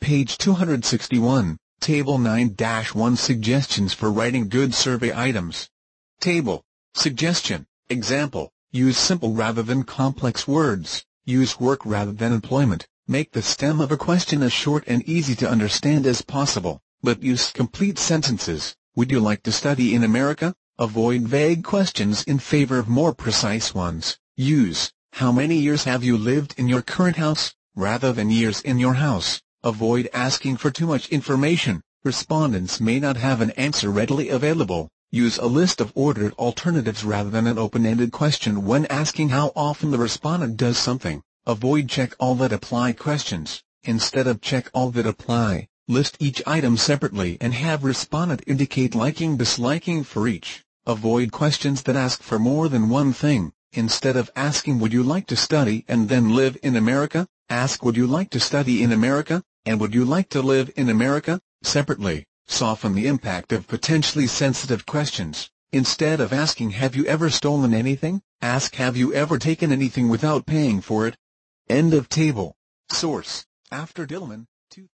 Page 261, Table 9-1 Suggestions for writing good survey items. Table. Suggestion. Example. Use simple rather than complex words. Use work rather than employment. Make the stem of a question as short and easy to understand as possible, but use complete sentences. Would you like to study in America? Avoid vague questions in favor of more precise ones. Use, how many years have you lived in your current house, rather than years in your house. Avoid asking for too much information. Respondents may not have an answer readily available. Use a list of ordered alternatives rather than an open-ended question when asking how often the respondent does something. Avoid check all that apply questions. Instead of check all that apply, list each item separately and have respondent indicate liking/disliking for each. Avoid questions that ask for more than one thing. Instead of asking would you like to study and then live in America, ask would you like to study in America, and would you like to live in America, separately. Soften the impact of potentially sensitive questions. Instead of asking have you ever stolen anything, ask have you ever taken anything without paying for it. End of table. Source. After Dillman.